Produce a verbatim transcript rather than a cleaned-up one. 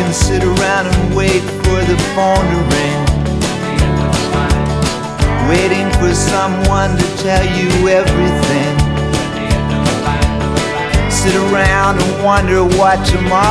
and sit around and wait for the phone to ring, waiting for someone to tell you everything. Sit around and wonder what tomorrow